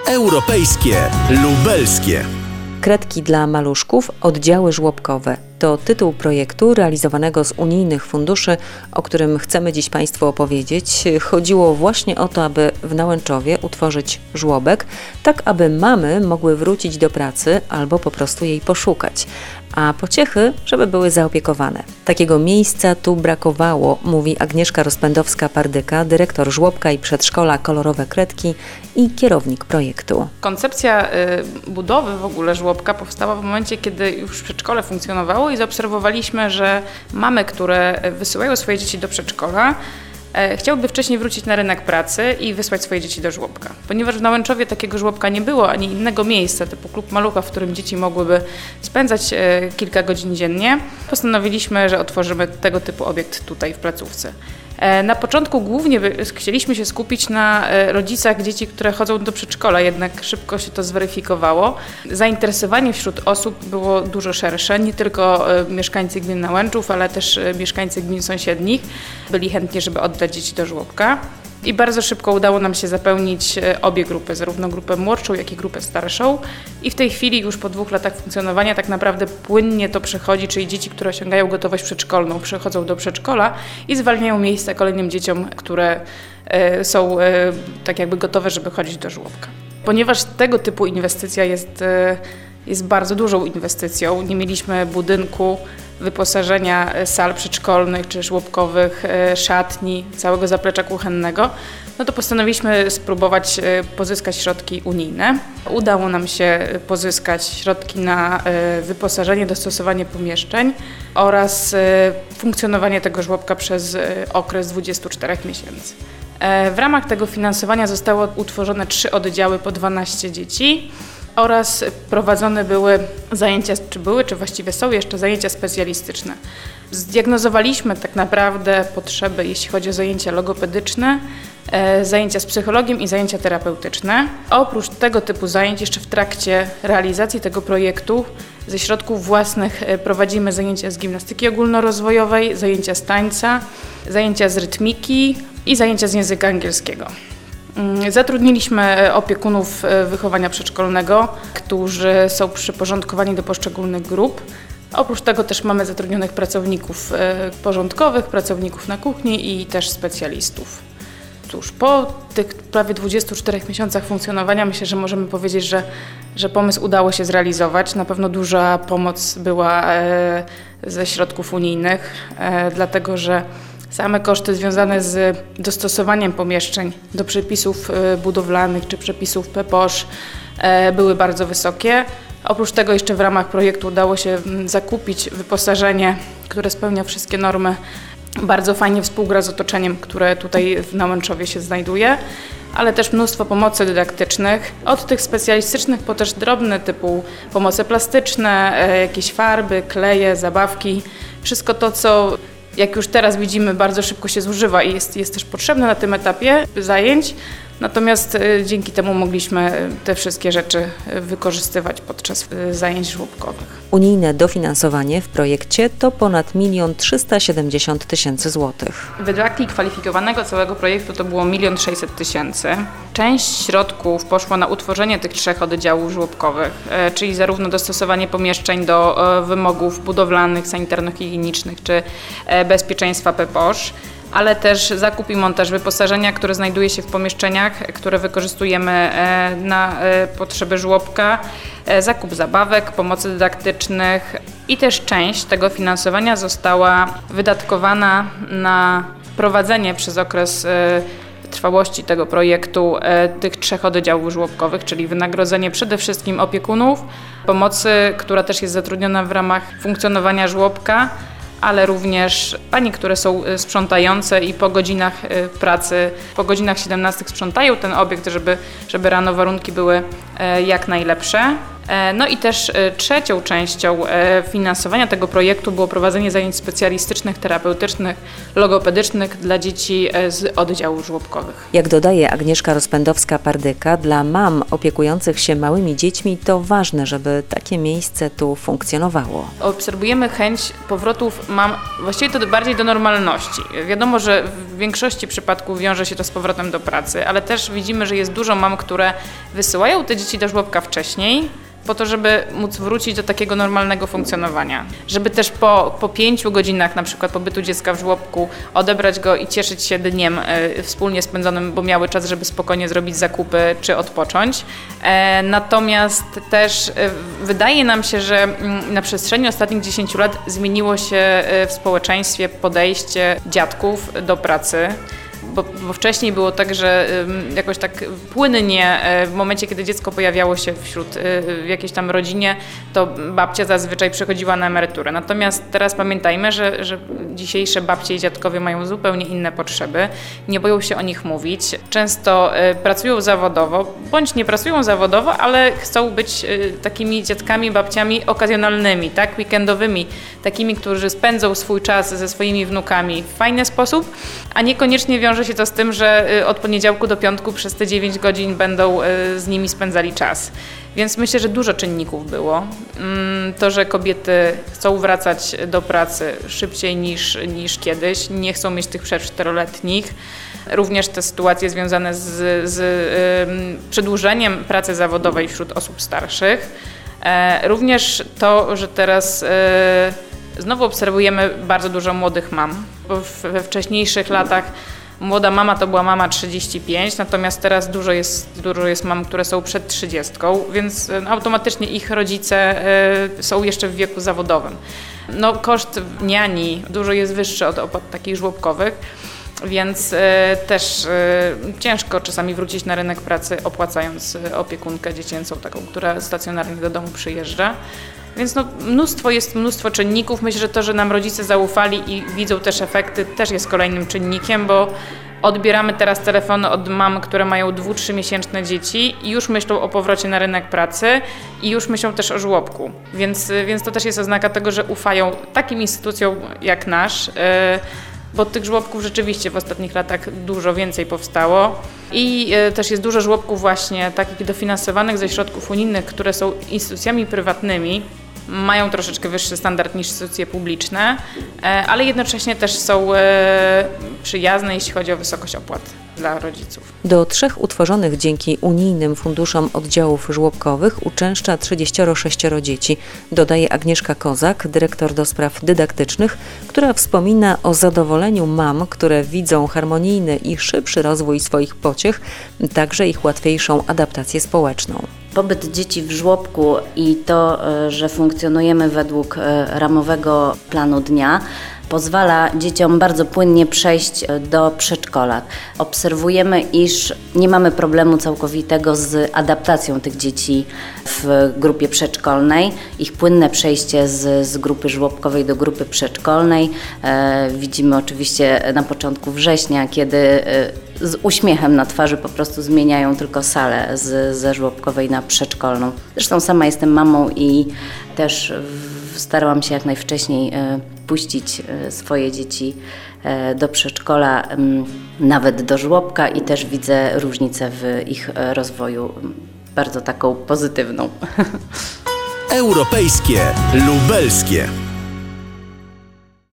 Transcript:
Europejskie, lubelskie. Kredki dla maluszków, oddziały żłobkowe. To tytuł projektu realizowanego z unijnych funduszy, o którym chcemy dziś Państwu opowiedzieć. Chodziło właśnie o to, aby w Nałęczowie utworzyć żłobek, tak aby mamy mogły wrócić do pracy albo po prostu jej poszukać, a pociechy, żeby były zaopiekowane. Takiego miejsca tu brakowało, mówi Agnieszka Rozpędowska-Pardyka, dyrektor żłobka i przedszkola Kolorowe Kredki i kierownik projektu. Koncepcja budowy w ogóle żłobka powstała w momencie, kiedy już przedszkole funkcjonowało i zaobserwowaliśmy, że mamy, które wysyłają swoje dzieci do przedszkola, chciałyby wcześniej wrócić na rynek pracy i wysłać swoje dzieci do żłobka. Ponieważ w Nałęczowie takiego żłobka nie było, ani innego miejsca typu klub malucha, w którym dzieci mogłyby spędzać kilka godzin dziennie, postanowiliśmy, że otworzymy tego typu obiekt tutaj w placówce. Na początku głównie chcieliśmy się skupić na rodzicach dzieci, które chodzą do przedszkola, jednak szybko się to zweryfikowało. Zainteresowanie wśród osób było dużo szersze, nie tylko mieszkańcy gmin Nałęczów, ale też mieszkańcy gmin sąsiednich byli chętni, żeby oddać dzieci do żłobka. I bardzo szybko udało nam się zapełnić obie grupy, zarówno grupę młodszą, jak i grupę starszą. I w tej chwili już po 2 latach funkcjonowania tak naprawdę płynnie to przechodzi, czyli dzieci, które osiągają gotowość przedszkolną, przechodzą do przedszkola i zwalniają miejsce kolejnym dzieciom, które są tak jakby gotowe, żeby chodzić do żłobka. Ponieważ tego typu inwestycja jest bardzo dużą inwestycją, nie mieliśmy budynku, wyposażenia sal przedszkolnych czy żłobkowych, szatni, całego zaplecza kuchennego, no to postanowiliśmy spróbować pozyskać środki unijne. Udało nam się pozyskać środki na wyposażenie, dostosowanie pomieszczeń oraz funkcjonowanie tego żłobka przez okres 24 miesięcy. W ramach tego finansowania zostało utworzone 3 oddziały po 12 dzieci. Oraz prowadzone były zajęcia, czy właściwie są jeszcze zajęcia specjalistyczne. Zdiagnozowaliśmy tak naprawdę potrzeby, jeśli chodzi o zajęcia logopedyczne, zajęcia z psychologiem i zajęcia terapeutyczne. Oprócz tego typu zajęć jeszcze w trakcie realizacji tego projektu ze środków własnych prowadzimy zajęcia z gimnastyki ogólnorozwojowej, zajęcia z tańca, zajęcia z rytmiki i zajęcia z języka angielskiego. Zatrudniliśmy opiekunów wychowania przedszkolnego, którzy są przyporządkowani do poszczególnych grup. Oprócz tego też mamy zatrudnionych pracowników porządkowych, pracowników na kuchni i też specjalistów. Cóż, po tych prawie 24 miesiącach funkcjonowania myślę, że możemy powiedzieć, że pomysł udało się zrealizować. Na pewno duża pomoc była ze środków unijnych, dlatego że same koszty związane z dostosowaniem pomieszczeń do przepisów budowlanych czy przepisów PPOŚ były bardzo wysokie. Oprócz tego jeszcze w ramach projektu udało się zakupić wyposażenie, które spełnia wszystkie normy. Bardzo fajnie współgra z otoczeniem, które tutaj w Nałęczowie się znajduje, ale też mnóstwo pomocy dydaktycznych, od tych specjalistycznych po też drobne typu pomoce plastyczne, jakieś farby, kleje, zabawki. Wszystko to, co jak już teraz widzimy, bardzo szybko się zużywa i jest też potrzebne na tym etapie zajęć. Natomiast dzięki temu mogliśmy te wszystkie rzeczy wykorzystywać podczas zajęć żłobkowych. Unijne dofinansowanie w projekcie to ponad 1 370 000 złotych. Wydatki kwalifikowanego całego projektu to było 1 600 000. Część środków poszła na utworzenie tych 3 oddziałów żłobkowych, czyli zarówno dostosowanie pomieszczeń do wymogów budowlanych, sanitarno-higienicznych czy bezpieczeństwa PPOŚ, ale też zakup i montaż wyposażenia, które znajduje się w pomieszczeniach, które wykorzystujemy na potrzeby żłobka, zakup zabawek, pomocy dydaktycznych i też część tego finansowania została wydatkowana na prowadzenie przez okres trwałości tego projektu tych 3 oddziałów żłobkowych, czyli wynagrodzenie przede wszystkim opiekunów, pomocy, która też jest zatrudniona w ramach funkcjonowania żłobka, ale również pani, które są sprzątające i po godzinach pracy, po godzinach 17 sprzątają ten obiekt, żeby rano warunki były jak najlepsze. No i też trzecią częścią finansowania tego projektu było prowadzenie zajęć specjalistycznych, terapeutycznych, logopedycznych dla dzieci z oddziałów żłobkowych. Jak dodaje Agnieszka Rozpędowska-Pardyka, dla mam opiekujących się małymi dziećmi to ważne, żeby takie miejsce tu funkcjonowało. Obserwujemy chęć powrotów mam właściwie to bardziej do normalności. Wiadomo, że w większości przypadków wiąże się to z powrotem do pracy, ale też widzimy, że jest dużo mam, które wysyłają te dzieci do żłobka wcześniej, po to, żeby móc wrócić do takiego normalnego funkcjonowania. Żeby też po 5 godzinach na przykład pobytu dziecka w żłobku odebrać go i cieszyć się dniem wspólnie spędzonym, bo miały czas, żeby spokojnie zrobić zakupy czy odpocząć. Natomiast też wydaje nam się, że na przestrzeni ostatnich 10 lat zmieniło się w społeczeństwie podejście dziadków do pracy. Bo wcześniej było tak, że jakoś tak płynnie w momencie, kiedy dziecko pojawiało się w jakiejś tam rodzinie, to babcia zazwyczaj przechodziła na emeryturę. Natomiast teraz pamiętajmy, że dzisiejsze babcie i dziadkowie mają zupełnie inne potrzeby, nie boją się o nich mówić. Często pracują zawodowo, bądź nie pracują zawodowo, ale chcą być takimi dziadkami, babciami okazjonalnymi, tak, weekendowymi, takimi, którzy spędzą swój czas ze swoimi wnukami w fajny sposób, a niekoniecznie wiąże się to z tym, że od poniedziałku do piątku przez te 9 godzin będą z nimi spędzali czas. Więc myślę, że dużo czynników było. To, że kobiety chcą wracać do pracy szybciej niż kiedyś, nie chcą mieć tych przerw 4-letnich. Również te sytuacje związane z przedłużeniem pracy zawodowej wśród osób starszych. Również to, że teraz znowu obserwujemy bardzo dużo młodych mam. Bo we wcześniejszych latach młoda mama to była mama 35, natomiast teraz dużo jest mam, które są przed 30, więc automatycznie ich rodzice są jeszcze w wieku zawodowym. No, koszt niani dużo jest wyższy od opłat takich żłobkowych, więc też ciężko czasami wrócić na rynek pracy, opłacając opiekunkę dziecięcą, taką, która stacjonarnie do domu przyjeżdża. Więc jest mnóstwo czynników. Myślę, że to, że nam rodzice zaufali i widzą też efekty, też jest kolejnym czynnikiem, bo odbieramy teraz telefony od mam, które mają 2-3 miesięczne dzieci i już myślą o powrocie na rynek pracy i już myślą też o żłobku. Więc to też jest oznaka tego, że ufają takim instytucjom jak nasz, bo tych żłobków rzeczywiście w ostatnich latach dużo więcej powstało i też jest dużo żłobków właśnie takich dofinansowanych ze środków unijnych, które są instytucjami prywatnymi, mają troszeczkę wyższy standard niż instytucje publiczne, ale jednocześnie też są przyjazne, jeśli chodzi o wysokość opłat dla rodziców. Do 3 utworzonych dzięki unijnym funduszom oddziałów żłobkowych uczęszcza 36 dzieci, dodaje Agnieszka Kozak, dyrektor do spraw dydaktycznych, która wspomina o zadowoleniu mam, które widzą harmonijny i szybszy rozwój swoich pociech, także ich łatwiejszą adaptację społeczną. Pobyt dzieci w żłobku i to, że funkcjonujemy według ramowego planu dnia, pozwala dzieciom bardzo płynnie przejść do przedszkola. Obserwujemy, iż nie mamy problemu całkowitego z adaptacją tych dzieci w grupie przedszkolnej. Ich płynne przejście z grupy żłobkowej do grupy przedszkolnej widzimy oczywiście na początku września, kiedy z uśmiechem na twarzy po prostu zmieniają tylko salę ze żłobkowej na przedszkolną. Zresztą sama jestem mamą i też starałam się jak najwcześniej puścić swoje dzieci do przedszkola, nawet do żłobka i też widzę różnicę w ich rozwoju, bardzo taką pozytywną. Europejskie, lubelskie.